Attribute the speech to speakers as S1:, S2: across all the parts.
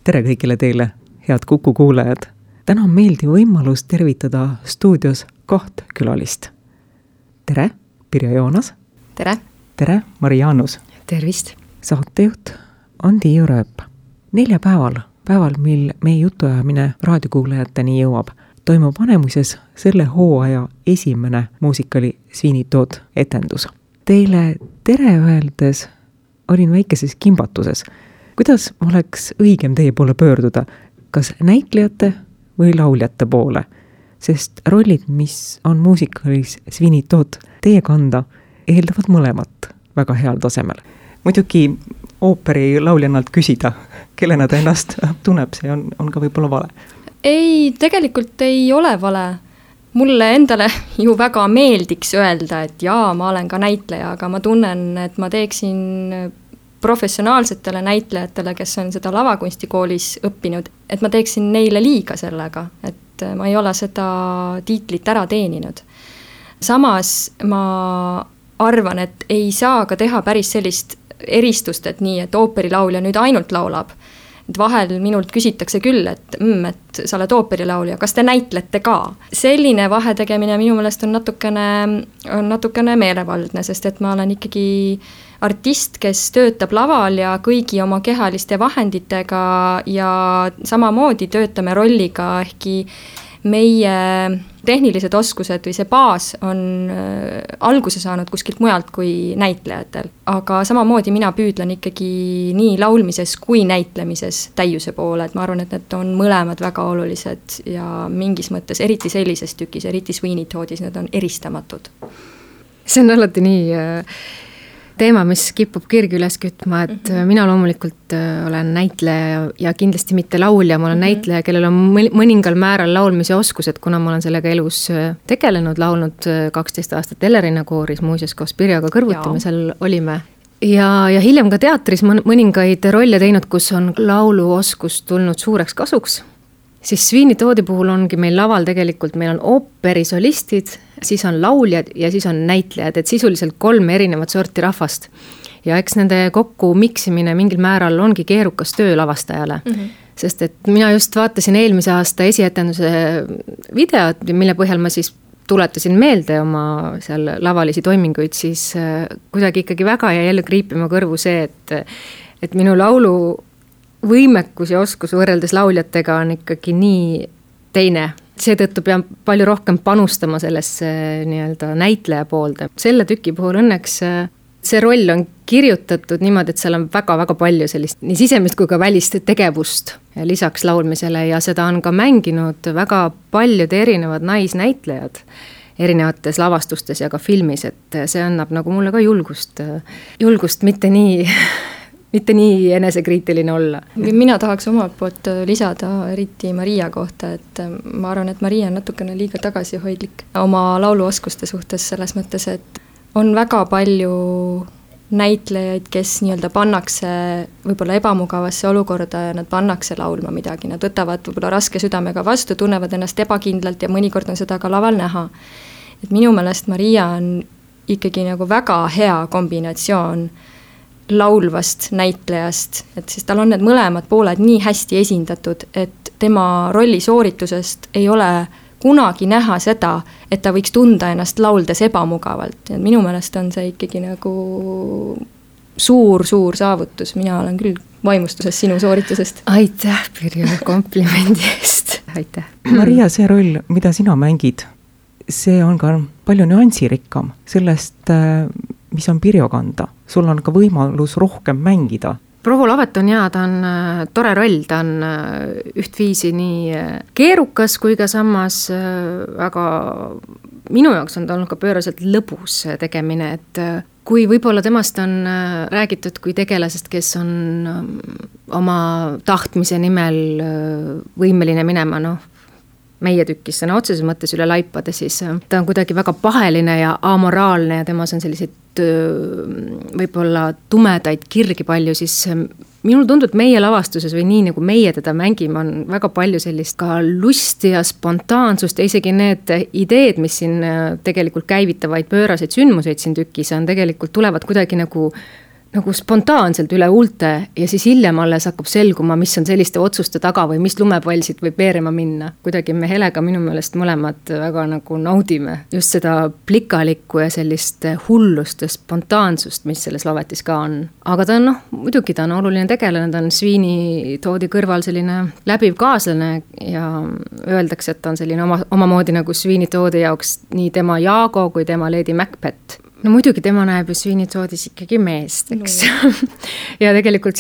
S1: Tere kõigile teile, head Kuku kuulajad. Täna on meeldiv võimalus tervitada stuudios 2 külalist. Tere, Pirjo Joonas.
S2: Tere.
S1: Tere, Mari Jaanus.
S2: Tervist.
S1: Saatejuht Andi Jõrööp. 4 päeval, mil meie jutuajamine raadiokuulajateni jõuab, toimub Vanemuises selle hooaja esimene muusikali Sviinitood etendus. Teile tere öeldes olin väikeses kimbatuses. Kuidas oleks õigem teie poole pöörduda? Kas näitlejate või lauljate poole? Sest rollid, mis on muusikalis Sviinitood teie kanda, eeldavad mõlemat väga heal tasemel. Muidugi ooperi lauljannalt küsida, kellena ta ennast tunneb, see on ka võib-olla vale.
S2: Ei, tegelikult ei ole vale. Mulle endale ju väga meeldiks öelda, et jaa, ma olen ka näitleja, aga ma tunnen, et ma teeksin professionaalsetele näitlejatele, kes on seda lavakunstikoolis õppinud, et ma teeksin neile liiga sellega, et ma ei ole seda tiitlit ära teeninud. Samas ma arvan, et ei saa ka teha päris sellist eristust, et nii, et ooperilaulja nüüd ainult laulab. Et vahel minult küsitakse küll, et sa oled ooperilaulja, kas te näitlete ka? Selline vahetegemine minu meelest on natukene meelevaldne, sest et ma olen ikkagi artist, kes töötab laval ja kõigi oma kehaliste vahenditega ja samamoodi töötame rolliga, ehkki meie tehnilised oskused või see baas on alguse saanud kuskilt mujalt kui näitlejatel. Aga samamoodi mina püüdlen ikkagi nii laulmises kui näitlemises täiuse poole, et ma arvan, et need on mõlemad väga olulised ja mingis mõttes, eriti sellises tükis, eriti Sviinitoodis, need on eristamatud.
S3: See on alati nii teema, mis kipub kirgi üles kütma, et mina loomulikult olen näitleja ja kindlasti mitte laulja, ma olen näitleja, kellel on mõningal määral laulmise oskused, kuna ma olen sellega elus tegelenud, laulnud 12 aastat Ellerina kooris, muuseas koos Pirjoga kõrvuti me seal olime. Ja hiljem ka teatris mõningaid rolle teinud, kus on lauluoskus tulnud suureks kasuks. Siis Sviinitoodi puhul ongi meil laval tegelikult, meil on ooperisolistid, siis on lauljad ja siis on näitlejad, et sisuliselt 3 erinevat sorti rahvast. Ja eks nende kokku miksimine mingil määral ongi keerukas töö lavastajale. Sest et mina just vaatasin eelmise aasta esietenduse videot, mille põhjal ma siis tuletasin meelde oma seal lavalisi toiminguid, siis kuidagi ikkagi väga ja jälle kriipima kõrvu see, et minu laulu võimekus ja oskus võrreldes lauljatega on ikkagi nii teine. Seetõttu pean palju rohkem panustama sellesse nii-öelda näitleja poolde. Selle tüki puhul õnneks see roll on kirjutatud niimoodi, et seal on väga-väga palju sellist nii sisemist kui ka välist tegevust lisaks laulmisele ja seda on ka mänginud väga paljud erinevad naisnäitlejad erinevates lavastustes ja ka filmis, et see annab nagu mulle ka julgust mitte nii enesekriitiline olla.
S2: Mina tahaks omalt poolt lisada eriti Maria kohta, et ma arvan, et Maria on natukene liiga tagasihoidlik oma lauluoskuste suhtes selles mõttes, et on väga palju näitlejaid, kes nii-öelda pannakse võib-olla ebamugavasse olukorda ja nad pannakse laulma midagi. Nad võtavad võib-olla raske südamega vastu, tunnevad ennast ebakindlalt ja mõnikord on seda ka laval näha. Et minu meelest Maria on ikkagi nagu väga hea kombinatsioon laulvast näitlejast, et siis tal on need mõlemad pooled nii hästi esindatud, et tema rolli sooritusest ei ole kunagi näha seda, et ta võiks tunda ennast lauldes ebamugavalt. Ja minu meelest on see ikkagi nagu suur saavutus. Mina olen küll vaimustuses sinu sooritusest.
S3: Aitäh, Pirjo, komplimendi eest. Aitäh.
S1: Maria, see roll, mida sina mängid, see on ka palju nüansirikkam sellest, mis on Pirjo kanda. Sul on ka võimalus rohkem mängida.
S3: Provo Lavet on ta on tore roll, ta on ühtviisi nii keerukas kui ka samas väga minu jaoks on ta olnud ka pööraselt lõbus tegemine, et kui võib-olla temast on räägitud kui tegelasest, kes on oma tahtmise nimel võimeline minema, meie tükis sõna otseses mõttes üle laipade, siis ta on kuidagi väga paheline ja amoraalne ja temas on selliseid võib-olla tumedaid kirgi palju, siis minul tundub, et meie lavastuses või nii nagu meie teda mängime, on väga palju sellist ka lusti ja spontaansust ja isegi need ideed, mis siin tegelikult käivitavaid pööraseid sündmuseid siin tükis on, tegelikult tulevad kuidagi nagu nagu spontaanselt üle huulte ja siis hiljem alles hakkab selguma, mis on selliste otsuste taga või mis lumepallsid võib veerema minna. Kuidagi me Helega minu meelest mõlemad väga nagu naudime just seda plikalikku ja sellist hullust ja spontaansust, mis selles lavetis ka on. Aga ta on muidugi ta on oluline tegelane, ta on Sweeney Toodi kõrval selline läbiv kaaslane ja öeldakse, et ta on selline omamoodi nagu Sweeney Toodi jaoks nii tema Jaago kui tema Lady Macbeth. No muidugi tema näeb ju Sweeney Toodis ikkagi meest, eks. Ja tegelikult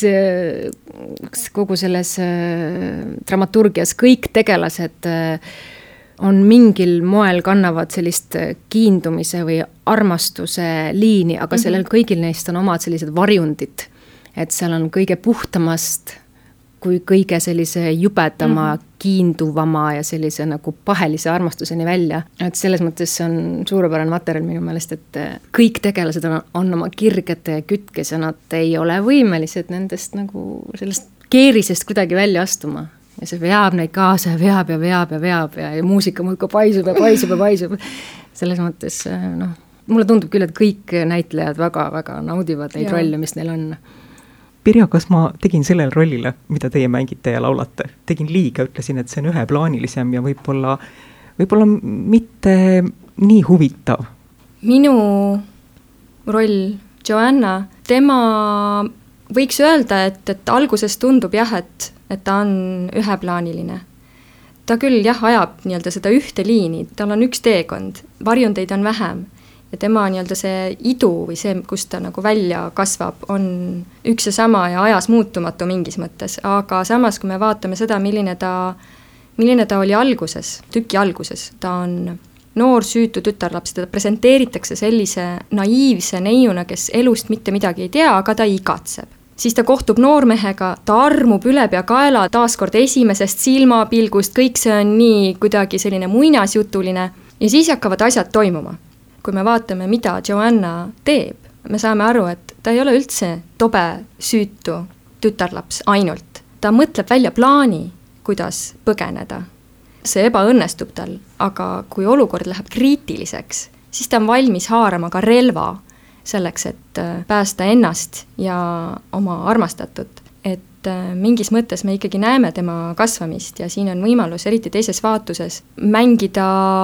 S3: kogu selles dramaturgias kõik tegelased on mingil moel kannavad sellist kiindumise või armastuse liini, aga sellel kõigil neist on omad sellised varjundid. Et seal on kõige puhtamast kui kõige sellise jubedama, kiinduvama ja sellise nagu pahelise armastuseni välja. Et selles mõttes on suurepärane materjal minu meelest, et kõik tegelased on oma kirgete ja kütkes ja nad ei ole võimelised nendest nagu sellest keerisest kuidagi välja astuma. Ja see veab neid kaasa ja veab ja muusika muudkui paisub. Selles mõttes, mulle tundub küll, et kõik näitlejad väga-väga naudivad neid rolle, mis neil on.
S1: Pirja, kas ma tegin sellel rollile, mida teie mängite ja laulate? Tegin liiga, ütlesin, et see on üheplaanilisem ja võib-olla mitte nii huvitav.
S2: Minu roll, Joanna, tema võiks öelda, et alguses tundub et ta on üheplaaniline. Ta küll ajab nii-öelda seda ühte liini, tal on üks teekond, varjundeid on vähem. Ja tema nii-öelda see idu või see, kus ta nagu välja kasvab, on üks ja sama ja ajas muutumatu mingis mõttes. Aga samas, kui me vaatame seda, milline ta oli alguses, tüki alguses, ta on noor süütu tütarlaps, teda presenteeritakse sellise naiivse neiuna, kes elust mitte midagi ei tea, aga ta igatseb. Siis ta kohtub noormehega, ta armub üle pea kaela, taaskord esimesest silmapilgust, kõik see on nii kuidagi selline muinasjutuline ja siis hakkavad asjad toimuma. Kui me vaatame, mida Joanna teeb, me saame aru, et ta ei ole üldse tobe, süütu tütarlaps ainult. Ta mõtleb välja plaani, kuidas põgeneda. See ebaõnnestub tal, aga kui olukord läheb kriitiliseks, siis ta on valmis haarama ka relva selleks, et päästa ennast ja oma armastatut. Et mingis mõttes me ikkagi näeme tema kasvamist ja siin on võimalus, eriti teises vaatuses, mängida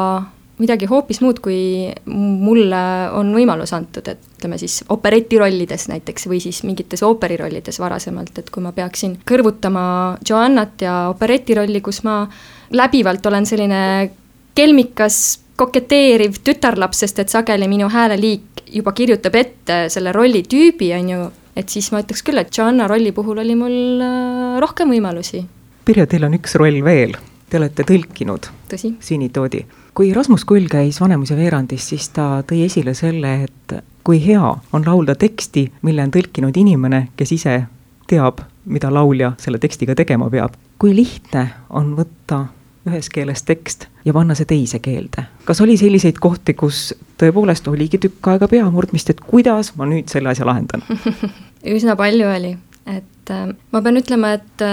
S2: midagi hoopis muud, kui mulle on võimalus antud, et ütleme siis operetirollides näiteks või siis mingites ooperirollides varasemalt, et kui ma peaksin kõrvutama Joannat ja operetirolli, kus ma läbivalt olen selline kelmikas, koketeeriv tütarlaps, sest et sageli minu hääleliik juba kirjutab ette selle rolli tüübi, et siis ma ütleks küll, et Joanna rolli puhul oli mul rohkem võimalusi.
S1: Pirja, teil on üks roll veel. Te olete tõlkinud Sweeney Toodi. Kui Rasmus Kull käis Vanemuise veerandis, siis ta tõi esile selle, et kui hea on laulda teksti, mille on tõlkinud inimene, kes ise teab, mida laulja selle tekstiga tegema peab. Kui lihtne on võtta ühes keeles tekst ja panna see teise keelde. Kas oli selliseid kohti, kus tõepoolest oligi tükk aega peamurdmist, et kuidas ma nüüd selle asja lahendan?
S2: Üsna palju oli. Et ma pean ütlema, et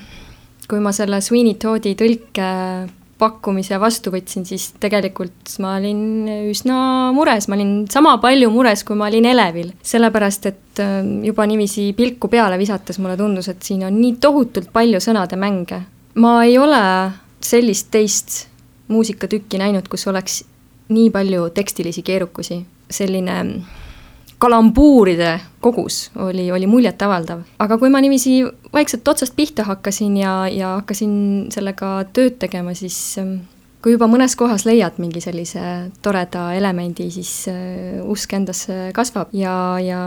S2: kui ma selle Sweeney Toodi tõlke pakkumise vastu võtsin, siis tegelikult ma olin üsna mures, ma olin sama palju mures, kui ma olin elevil. Sellepärast, et juba niiviisi pilku peale visates mulle tundus, et siin on nii tohutult palju sõnade mänge. Ma ei ole sellist teist muusikatükki näinud, kus oleks nii palju tekstilisi keerukusi. Selline kalambuuride kogus oli muljet avaldav. Aga kui ma niiviisi vaikselt otsast pihta hakkasin ja hakkasin sellega tööd tegema, siis kui juba mõnes kohas leiad mingi sellise toreda elemendi, siis usk endasse kasvab ja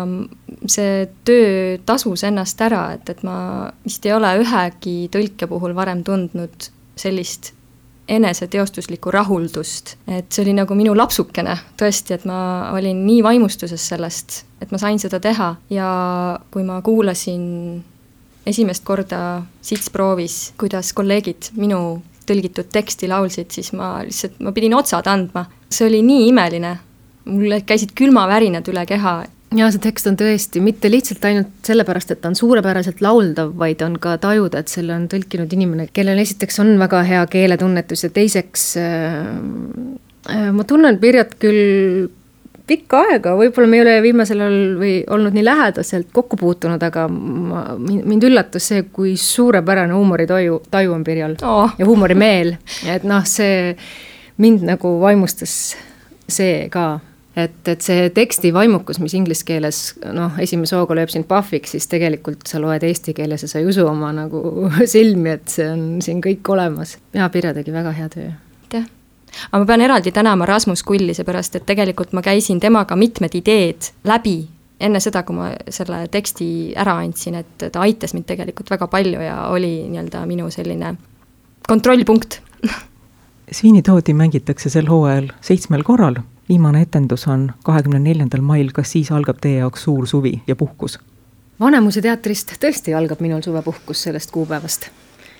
S2: see töö tasus ennast ära, et ma vist ei ole ühegi tõlke puhul varem tundnud sellist eneseteostuslikku rahuldust, et see oli nagu minu lapsukene, tõesti, et ma olin nii vaimustuses sellest, et ma sain seda teha ja kui ma kuulasin esimest korda sitsproovis, kuidas kolleegid minu tõlgitud teksti laulsid, siis ma pidin otsad andma. See oli nii imeline, mul käisid külmavärinad üle keha.
S3: Ja see tekst on tõesti mitte lihtsalt ainult sellepärast, et ta on suurepäraselt lauldav, vaid on ka tajuda, et selle on tõlkinud inimene, kellel esiteks on väga hea keeletunnetus ja teiseks ma tunnen Pirjat küll pikka aega, võib-olla me ei ole viimasel ajal või olnud nii lähedaselt kokku puutunud, aga mind üllatas see, kui suurepärane huumoritaju on Pirjal ja huumorimeel. Et see mind nagu vaimustas see ka, et see teksti vaimukus, mis inglise keeles esimese hooga lööb sind pahviks, siis tegelikult sa loed eesti keeles ja sa ei usu oma nagu silmi, et see on siin kõik olemas. Ja Pirja tegi väga hea töö.
S2: Aga ma pean eraldi tänama Rasmus Kulli, seepärast, et tegelikult ma käisin temaga mitmed ideed läbi enne seda, kui ma selle teksti ära andsin, et ta aitas mind tegelikult väga palju ja oli nii-öelda minu selline kontrollpunkt.
S1: Sviinitoodi mängitakse sel hooajal 7 korral. Viimane etendus on 24. mail. Kas siis algab teie jaoks suur suvi ja puhkus?
S3: Vanemuise teatrist tõesti algab minul suvepuhkus sellest kuupäevast.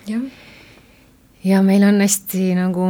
S3: Ja meil on hästi nagu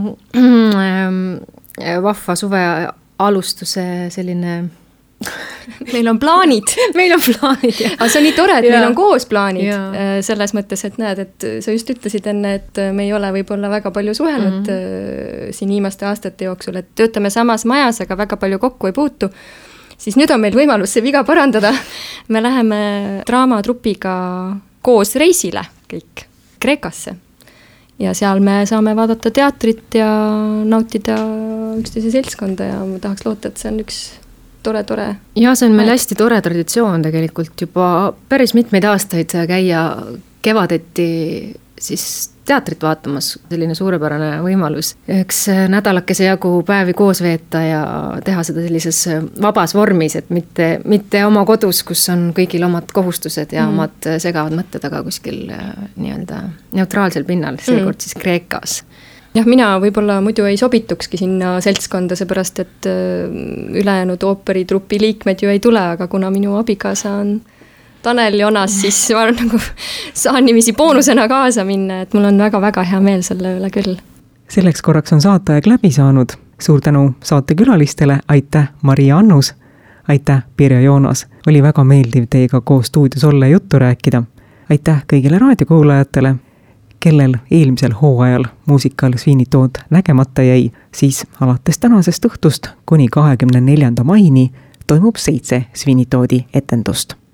S3: vahva suve alustuse selline...
S2: Meil on plaanid.
S3: Meil on plaanid, jah.
S2: Aga see on nii tore, et meil on koos plaanid. Selles mõttes, et näed, et sa just ütlesid enne, et me ei ole võib-olla väga palju suhelnud siin viimaste aastate jooksul, et töötame samas majas, aga väga palju kokku ei puutu. Siis nüüd on meil võimalus see viga parandada. Me läheme draamatrupiga koos reisile kõik Kreekasse. Ja seal me saame vaadata teatrit ja nautida üksteise seltskonda ja ma tahaks loota, et see on üks tore.
S3: Ja see on meil hästi tore traditsioon tegelikult juba päris mitmeid aastaid käia kevadeti siis teatrit vaatamas, selline suurepärane võimalus. Üks nädalakese jagu päevi koos veeta ja teha seda sellises vabas vormis, et mitte oma kodus, kus on kõigil omad kohustused ja omad segavad mõtted, aga kuskil nii-öelda neutraalsel pinnal, seekord siis Kreekas.
S2: Jah, mina võib-olla muidu ei sobitukski sinna seltskonda, seepärast, et ülejäänud ooperitrupi liikmed ju ei tule, aga kuna minu abikaasa on Tanel Jonas, siis ma nagu saan nimisi boonusena kaasa minna, et mul on väga-väga hea meel selle üle küll.
S1: Selleks korraks on saateaeg läbi saanud. Suur tänu saatekülalistele, aitäh Maria Annus, aitäh Pirja Joonas. Oli väga meeldiv teiega koos stuudios olla ja juttu rääkida. Aitäh kõigile raadiokuulajatele, kellel eelmisel hooajal muusikal Sviinitood nägemata jäi, siis alates tänasest õhtust kuni 24. maini toimub 7 Sviinitoodi etendust.